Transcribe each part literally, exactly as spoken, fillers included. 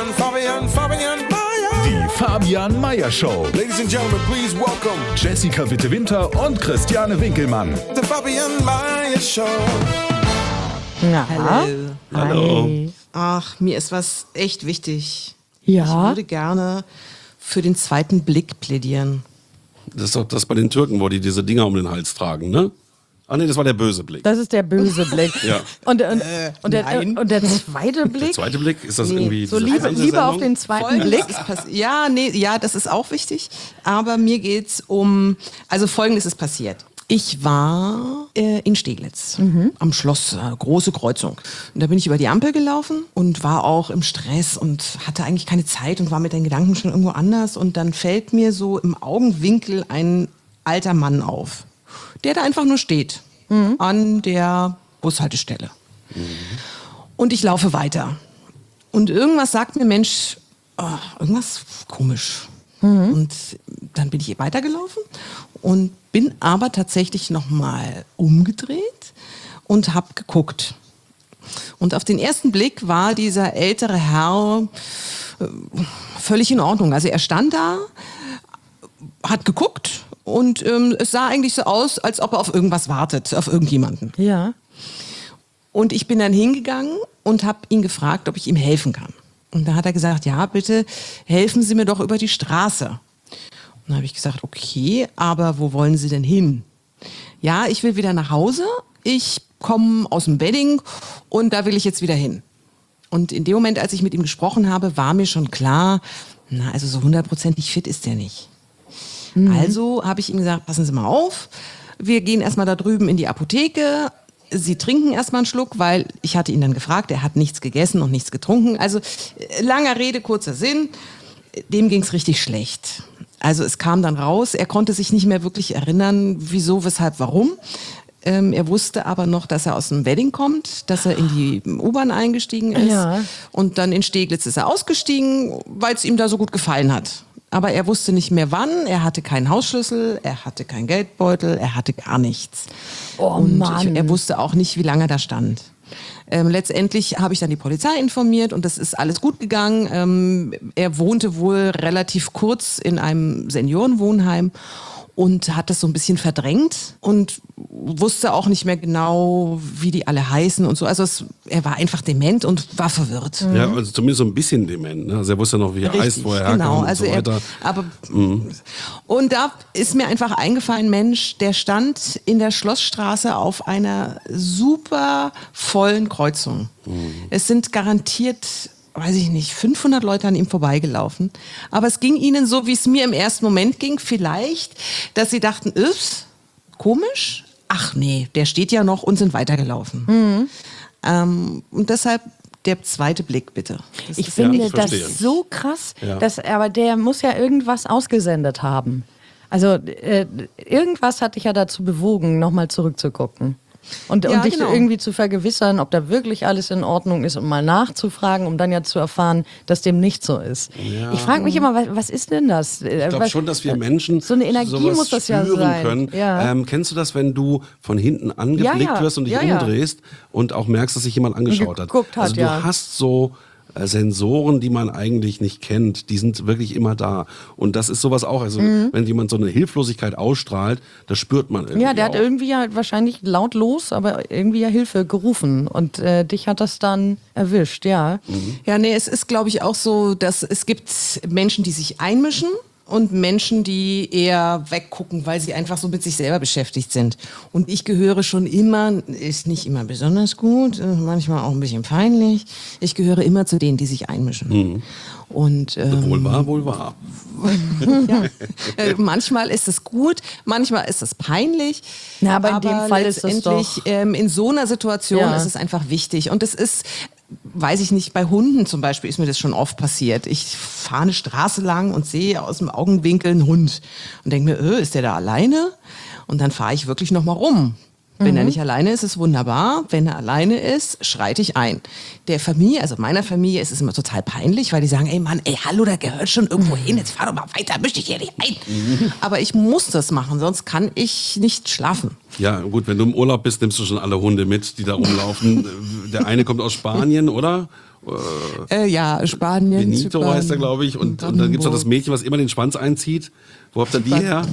Fabian, Fabian, Fabian Meyer. Die Fabian Meyer Show. Ladies and Gentlemen, please welcome Jessica Witte-Winter und Christiane Winkelmann. the Fabian Meyer Show. Na, Hallo. Hallo. Hi. Ach, mir ist was echt wichtig. Ja. Ich würde gerne für den zweiten Blick plädieren. Das ist doch das bei den Türken, wo die diese Dinger um den Hals tragen, ne? Ah nee, das war der böse Blick. Das ist der böse Blick. Ja. Und, und, und, der, nein. und der zweite Der Blick? zweite Blick, ist das Nee, irgendwie So diese Liebe, Liebe auf Fernsehsendung? den zweiten Folgendes Blick. ist pass- ja, nee, ja, das ist auch wichtig. Aber mir geht's um, also Folgendes ist passiert. Ich war äh, in Steglitz am Schloss, äh, große Kreuzung. Und da bin ich über die Ampel gelaufen und war auch im Stress und hatte eigentlich keine Zeit und war mit den Gedanken schon irgendwo anders. Und dann fällt mir so im Augenwinkel ein alter Mann auf, der da einfach nur steht an der Bushaltestelle. Und ich laufe weiter. Und irgendwas sagt mir, Mensch, oh, irgendwas komisch. Und dann bin ich weitergelaufen und bin aber tatsächlich nochmal umgedreht und habe geguckt. Und auf den ersten Blick war dieser ältere Herr äh, völlig in Ordnung. Also er stand da, hat geguckt und ähm, es sah eigentlich so aus, als ob er auf irgendwas wartet, auf irgendjemanden. Ja. Und ich bin dann hingegangen und habe ihn gefragt, ob ich ihm helfen kann. Und da hat er gesagt, ja, bitte helfen Sie mir doch über die Straße. Und dann habe ich gesagt, okay, aber wo wollen Sie denn hin? Ja, ich will wieder nach Hause. Ich komme aus dem Wedding und da will ich jetzt wieder hin. Und in dem Moment, als ich mit ihm gesprochen habe, war mir schon klar, na, also so hundertprozentig fit ist der nicht. Also habe ich ihm gesagt, passen Sie mal auf, wir gehen erstmal da drüben in die Apotheke. Sie trinken erstmal einen Schluck, weil ich hatte ihn dann gefragt, er hat nichts gegessen und nichts getrunken. Also äh, langer Rede, kurzer Sinn, dem ging's richtig schlecht. Also es kam dann raus, er konnte sich nicht mehr wirklich erinnern, wieso, weshalb, warum. Ähm, er wusste aber noch, dass er aus dem Wedding kommt, dass er in die U-Bahn eingestiegen ist. Ja. Und dann in Steglitz ist er ausgestiegen, weil es ihm da so gut gefallen hat. Aber er wusste nicht mehr wann, er hatte keinen Hausschlüssel, er hatte keinen Geldbeutel, er hatte gar nichts. Oh Und Mann. er wusste auch nicht, wie lange er da stand. Ähm, letztendlich habe ich dann die Polizei informiert und das ist alles gut gegangen. Ähm, er wohnte wohl relativ kurz in einem Seniorenwohnheim und hat das so ein bisschen verdrängt und wusste auch nicht mehr genau, wie die alle heißen und so. Also es, er war einfach dement und war verwirrt. Ja, also zumindest so ein bisschen dement. Ne? Also er wusste noch, wie er heißt, wo er herkam genau. und Also so weiter. Er, aber und da ist mir einfach eingefallen, Mensch, der stand in der Schlossstraße auf einer super vollen Kreuzung. Es sind garantiert, weiß ich nicht, fünfhundert Leute an ihm vorbeigelaufen. Aber es ging ihnen so, wie es mir im ersten Moment ging, vielleicht, dass sie dachten, ups, komisch. Ach nee, der steht ja noch und sind weitergelaufen. Ähm, und deshalb der zweite Blick, bitte. Das Ich ist- finde ich das verstehe. so krass, Ja. dass, aber der muss ja irgendwas ausgesendet haben. Also äh, irgendwas hat dich ja dazu bewogen, nochmal zurückzugucken. Und, Ja, und dich genau. irgendwie zu vergewissern, ob da wirklich alles in Ordnung ist und mal nachzufragen, um dann ja zu erfahren, dass dem nicht so ist. Ja. Ich frage mich immer, was, was ist denn das? Ich glaube schon, dass wir Menschen so eine Energie sowas muss das ja spüren sein. können. Ja. Ähm, kennst du das, wenn du von hinten angeblickt Ja, ja. wirst und dich Ja, ja. umdrehst und auch merkst, dass sich jemand angeschaut hat? geguckt hat, also du ja. hast so äh, Sensoren, die man eigentlich nicht kennt, die sind wirklich immer da. Und das ist sowas auch, also wenn jemand so eine Hilflosigkeit ausstrahlt, das spürt man irgendwie Mhm. Ja, der hat auch. irgendwie ja wahrscheinlich lautlos, aber irgendwie ja Hilfe gerufen. Und äh, dich hat das dann erwischt, ja. Ja, nee, es ist, glaube ich, auch so, dass es gibt Menschen, die sich einmischen und Menschen, die eher weggucken, weil sie einfach so mit sich selber beschäftigt sind. Und ich gehöre schon immer, ist nicht immer besonders gut, äh, manchmal auch ein bisschen peinlich, ich gehöre immer zu denen, die sich einmischen. Und ähm, Wohl wahr, wohl wahr. ja, äh, manchmal ist es gut, manchmal ist es peinlich. Na, aber in dem Fall ist es letztendlich, doch- ähm, in so einer Situation Ja. ist es einfach wichtig. Und es ist, weiß ich nicht, bei Hunden zum Beispiel ist mir das schon oft passiert. Ich fahre eine Straße lang und sehe aus dem Augenwinkel einen Hund und denke mir, öh, ist der da alleine? Und dann fahre ich wirklich noch mal rum. Wenn er nicht alleine ist, ist wunderbar. Wenn er alleine ist, schreite ich ein. Der Familie, also meiner Familie, ist es immer total peinlich, weil die sagen, ey Mann, ey, hallo, da gehört schon irgendwo hin, jetzt fahr doch mal weiter, misch dich hier nicht ein. Aber ich muss das machen, sonst kann ich nicht schlafen. Ja, gut, wenn du im Urlaub bist, nimmst du schon alle Hunde mit, die da rumlaufen. Der eine kommt aus Spanien, oder? Äh, ja, Spanien, Benito Zypern, heißt er, glaube ich. Und, und dann gibt es noch das Mädchen, was immer den Schwanz einzieht. Wo habt ihr die her?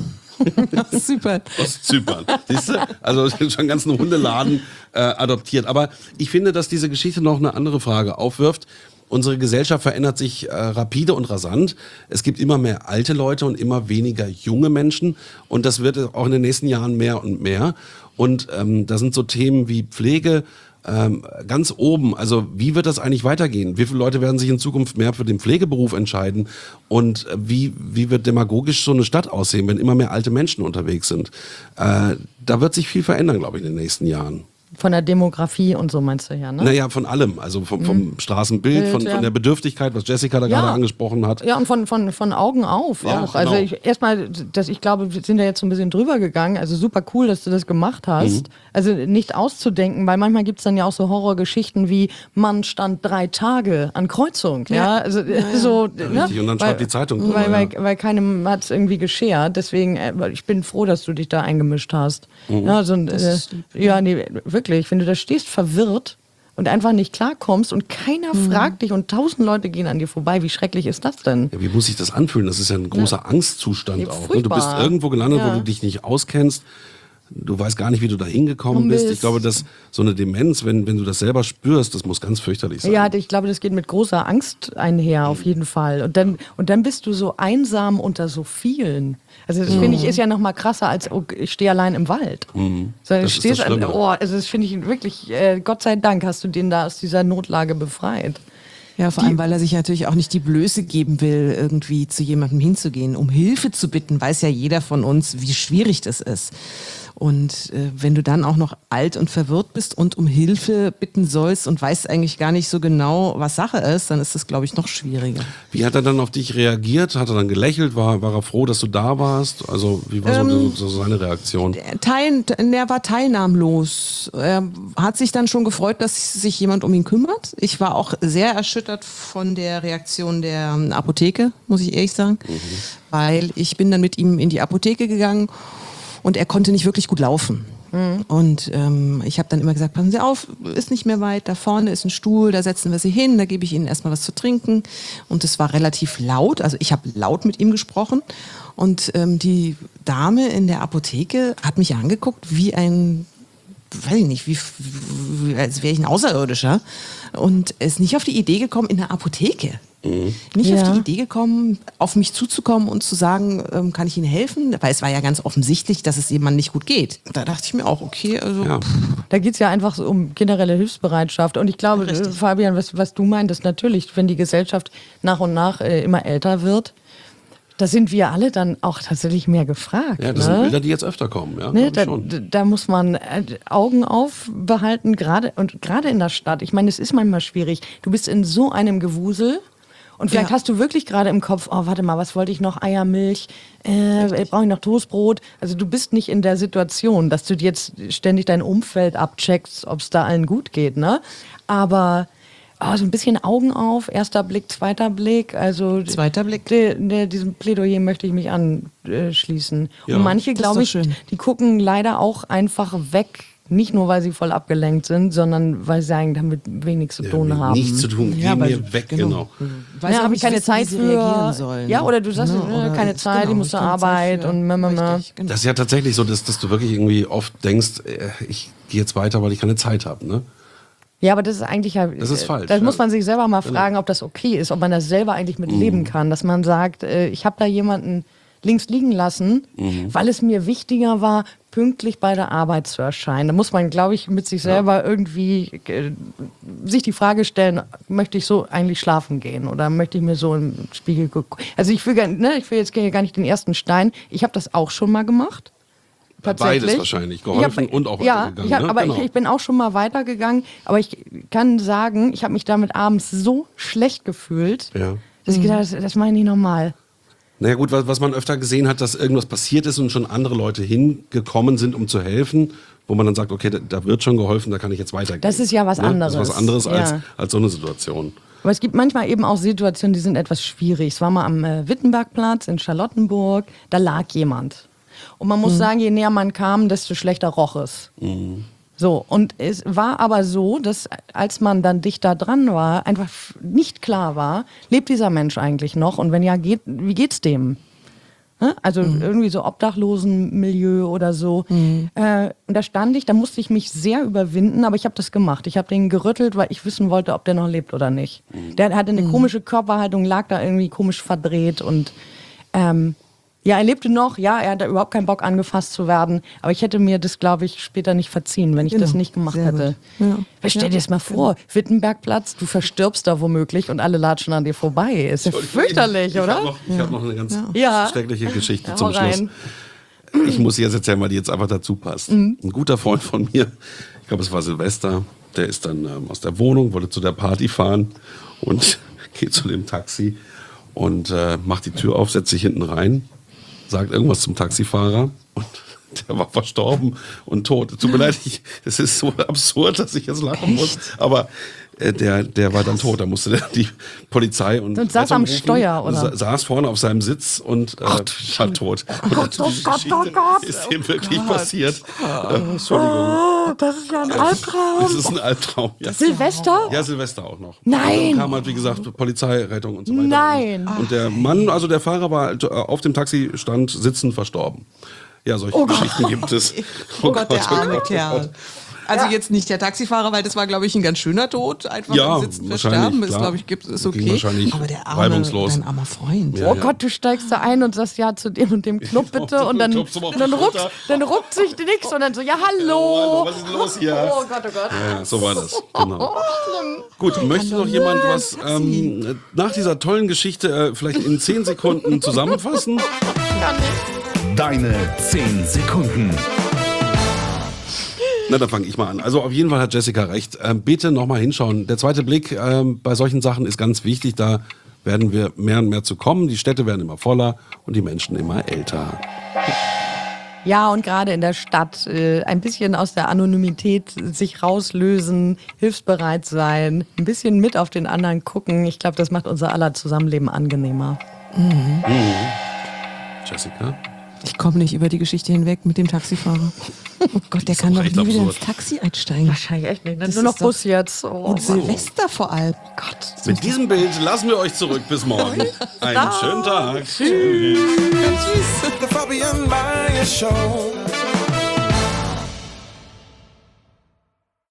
Zypern. Aus Zypern. Siehst du? Also schon einen ganzen Hundeladen äh, adoptiert. Aber ich finde, dass diese Geschichte noch eine andere Frage aufwirft. Unsere Gesellschaft verändert sich äh, rapide und rasant. Es gibt immer mehr alte Leute und immer weniger junge Menschen. Und das wird auch in den nächsten Jahren mehr und mehr. Und ähm, da sind so Themen wie Pflege ähm, ganz oben. Also wie wird das eigentlich weitergehen? Wie viele Leute werden sich in Zukunft mehr für den Pflegeberuf entscheiden? Und äh, wie, wie wird demagogisch so eine Stadt aussehen, wenn immer mehr alte Menschen unterwegs sind? Äh, da wird sich viel verändern, glaube ich, in den nächsten Jahren. Von der Demografie und so meinst du ja, ne? Naja, von allem. Also vom, vom mhm. Straßenbild, Bild, von, ja. von der Bedürftigkeit, was Jessica da Ja. gerade angesprochen hat. Ja, und von, von, von Augen auf Ja, auch. Also genau. ich, erstmal, das, ich glaube, wir sind ja jetzt so ein bisschen drüber gegangen. Also super cool, dass du das gemacht hast. Mhm. Also nicht auszudenken, weil manchmal gibt es dann ja auch so Horrorgeschichten wie Mann stand drei Tage an Kreuzung. Ja, Ja. also so. Ja, ne? richtig. Und dann weil, schreibt die Zeitung drüber, Weil, weil, ja. weil keinem hat es irgendwie geschert. Deswegen, äh, ich bin froh, dass du dich da eingemischt hast. Mhm. Ja, so, äh, ja, nee, wirklich. Wenn du da stehst verwirrt und einfach nicht klarkommst und keiner Mhm. fragt dich und tausend Leute gehen an dir vorbei, wie schrecklich ist das denn? Ja, wie muss sich das anfühlen? Das ist ja ein großer Angstzustand Ja, auch. Ne? Du bist furchtbar. irgendwo gelandet, Ja. wo du dich nicht auskennst. Du weißt gar nicht, wie du da hingekommen Du bist. Ich bist- glaube, dass so eine Demenz, wenn, wenn du das selber spürst, das muss ganz fürchterlich sein. Ja, ich glaube, das geht mit großer Angst einher, auf jeden Fall. Und dann, und dann bist du so einsam unter so vielen. Also das finde ich ist ja noch mal krasser als oh, ich stehe allein im Wald. Mhm. So, du Das ist stehst das an, Schlimme. oh, also das finde ich wirklich, äh, Gott sei Dank hast du den da aus dieser Notlage befreit. Ja, vor allem, weil er sich natürlich auch nicht die Blöße geben will, irgendwie zu jemandem hinzugehen. Um Hilfe zu bitten, weiß ja jeder von uns, wie schwierig das ist. Und äh, wenn du dann auch noch alt und verwirrt bist und um Hilfe bitten sollst und weißt eigentlich gar nicht so genau, was Sache ist, dann ist das, glaube ich, noch schwieriger. Wie hat er dann auf dich reagiert? Hat er dann gelächelt? War, war er froh, dass du da warst? Also wie war so, Ähm, so, so seine Reaktion? Er Teil, er war teilnahmlos. Er hat sich dann schon gefreut, dass sich jemand um ihn kümmert. Ich war auch sehr erschüttert von der Reaktion der ähm, Apotheke, muss ich ehrlich sagen. Mhm. Weil ich bin dann mit ihm in die Apotheke gegangen und er konnte nicht wirklich gut laufen. Mhm. Und ähm, ich habe dann immer gesagt, passen Sie auf, ist nicht mehr weit, da vorne ist ein Stuhl, da setzen wir Sie hin, da gebe ich Ihnen erstmal was zu trinken. Und es war relativ laut, also ich habe laut mit ihm gesprochen. Und ähm, die Dame in der Apotheke hat mich angeguckt wie ein, weiß ich nicht, wie, wie als wäre ich ein Außerirdischer. Und ist nicht auf die Idee gekommen, in der Apotheke. Mhm. Nicht Ja. auf die Idee gekommen, auf mich zuzukommen und zu sagen, ähm, kann ich Ihnen helfen? Weil es war ja ganz offensichtlich, dass es jemandem nicht gut geht. Da dachte ich mir auch, okay, also Ja. Da geht es ja einfach so um generelle Hilfsbereitschaft. Und ich glaube, Richtig. äh, Fabian, was, was du meintest, natürlich, wenn die Gesellschaft nach und nach äh, immer älter wird, da sind wir alle dann auch tatsächlich mehr gefragt. Ja, das ne? sind Bilder, die jetzt öfter kommen. Ja, Ne, glaub da, ich schon. d- da muss man äh, Augen aufbehalten, gerade und gerade in der Stadt. Ich meine, es ist manchmal schwierig. Du bist in so einem Gewusel und vielleicht Ja. hast du wirklich gerade im Kopf, oh, warte mal, was wollte ich noch? Eier, Milch, äh, brauche ich noch Toastbrot? Also du bist nicht in der Situation, dass du jetzt ständig dein Umfeld abcheckst, ob es da allen gut geht, ne? Aber oh, so ein bisschen Augen auf, erster Blick, zweiter Blick, also Zweiter Blick. De, de, diesem Plädoyer möchte ich mich anschließen. Ja. Und manche, Das ist glaube doch ich, schön. die gucken leider auch einfach weg. Nicht nur, weil sie voll abgelenkt sind, sondern weil sie eigentlich damit wenig zu tun Ja, haben. nichts zu tun. Ja, Geh weil- mir weg, genau. genau. weiß Ja, auch habe ich nicht keine wissen, Zeit wie sie für. reagieren sollen. Ja, oder du sagst, Ne? äh, Oder- keine Zeit, die musst du ich kann Arbeit Zeit für- und mama. Richtig, genau. Das ist ja tatsächlich so, dass, dass du wirklich irgendwie oft denkst, äh, ich gehe jetzt weiter, weil ich keine Zeit habe. Ne? Ja, aber das ist eigentlich ja. Das ist falsch, Da ja. muss man sich selber mal fragen, ob das okay ist, ob man das selber eigentlich mit leben kann. Dass man sagt, äh, ich habe da jemanden links liegen lassen, weil es mir wichtiger war, pünktlich bei der Arbeit zu erscheinen. Da muss man, glaube ich, mit sich selber irgendwie äh, sich die Frage stellen, möchte ich so eigentlich schlafen gehen oder möchte ich mir so im Spiegel gucken? Also ich will, gar- ne, ich will jetzt gar nicht den ersten Stein. Ich habe das auch schon mal gemacht. Tatsächlich. Beides wahrscheinlich, geholfen Ich hab- und auch ja, weitergegangen, ich hab, ne? aber Genau. ich, ich bin auch schon mal weitergegangen. Aber ich kann sagen, ich habe mich damit abends so schlecht gefühlt, Ja. dass ich gedacht habe, das, das meine ich nicht normal. Naja gut, was, was man öfter gesehen hat, dass irgendwas passiert ist und schon andere Leute hingekommen sind, um zu helfen, wo man dann sagt, okay, da, da wird schon geholfen, da kann ich jetzt weitergehen. Das ist ja was anderes. Das ist was anderes als, Ja. als so eine Situation. Aber es gibt manchmal eben auch Situationen, die sind etwas schwierig. Es war mal am äh, Wittenbergplatz in Charlottenburg, da lag jemand. Und man muss sagen, je näher man kam, desto schlechter roch es. So, und es war aber so, dass als man dann dicht da dran war, einfach nicht klar war, lebt dieser Mensch eigentlich noch und wenn ja, geht, wie geht's dem? Ne? Also mhm. irgendwie so Obdachlosenmilieu oder so. Mhm. Äh, und da stand ich, da musste ich mich sehr überwinden, aber ich habe das gemacht. Ich habe den gerüttelt, weil ich wissen wollte, ob der noch lebt oder nicht. Mhm. Der hatte eine mhm. komische Körperhaltung, lag da irgendwie komisch verdreht und ähm, ja, er lebte noch, ja, er hatte überhaupt keinen Bock angefasst zu werden, aber ich hätte mir das, glaube ich, später nicht verziehen, wenn ich genau. das nicht gemacht Sehr hätte. Ja. Stell dir das mal vor, genau. Wittenbergplatz, du verstirbst da womöglich und alle latschen an dir vorbei. Ist ja fürchterlich, ich oder? Hab noch, ich ja. habe noch eine ganz ja. schreckliche Geschichte ja, zum Schluss. rein. Ich muss sie jetzt erzählen, weil die jetzt einfach dazu passt. Mhm. Ein guter Freund von mir, ich glaube, es war Silvester, der ist dann ähm, aus der Wohnung, wollte zu der Party fahren und geht zu dem Taxi und äh, macht die Tür auf, setzt sich hinten rein, sagt irgendwas zum Taxifahrer und der war verstorben und tot. Tut mir leid, ich, das ist so absurd, dass ich jetzt lachen muss, aber äh, der, der war dann tot. Da musste der, die Polizei und, und saß am Steuer, oder? Sa saß vorne auf seinem Sitz und äh, war tot. Und Gott, oh Gott, oh Gott. Ist dem wirklich Gott. passiert. Äh, Entschuldigung. Oh, das ist ja ein Albtraum. Das ist ein Albtraum. Ja. Silvester? Ja, Silvester auch noch. Nein. Dann kam halt, wie gesagt, Polizei, Rettung und so weiter. Nein. Und, und der Mann, also der Fahrer war halt auf dem Taxistand sitzend verstorben. Ja, solche Oh Geschichten Gott. gibt es. Oh, Gott, der arme oh Kerl. Also Ja. jetzt nicht der Taxifahrer, weil das war, glaube ich, ein ganz schöner Tod. Einfach Ja, im Sitzen wahrscheinlich, versterben, ist, klar. glaube ich, gibt, ist Ging okay. wahrscheinlich Aber der arme, reibungslos. dein armer Freund. Ja, Oh Gott, du steigst da ein und sagst ja zu dem und dem Club bitte und dann, Klopfst du mal auf und dann, die ruckt, Schulter. dann ruckt sich nichts und dann so, ja Oh, hallo. was ist denn los hier? Oh Gott, oh Gott. Ja, so war das. Genau. Gut, möchte noch jemand was ähm, nach dieser tollen Geschichte äh, vielleicht in zehn Sekunden zusammenfassen? Deine zehn Sekunden. Na, dann fange ich mal an. Also auf jeden Fall hat Jessica recht. Ähm, bitte nochmal hinschauen. Der zweite Blick ähm, bei solchen Sachen ist ganz wichtig. Da werden wir mehr und mehr zu kommen. Die Städte werden immer voller und die Menschen immer älter. Ja, und gerade in der Stadt äh, ein bisschen aus der Anonymität sich rauslösen, hilfsbereit sein, ein bisschen mit auf den anderen gucken. Ich glaube, das macht unser aller Zusammenleben angenehmer. Mhm. Jessica? Ich komme nicht über die Geschichte hinweg mit dem Taxifahrer. Oh Gott, der ist kann auch doch nie echt wieder absurd. ins Taxi einsteigen. Wahrscheinlich echt nicht. Das Nur noch ist doch- Bus jetzt. Oh, Und Silvester vor allem. Gott. Mit diesem Bild lassen wir euch zurück. Bis morgen. Einen schönen Tag. Tschüss. The Fabian Meyer Show.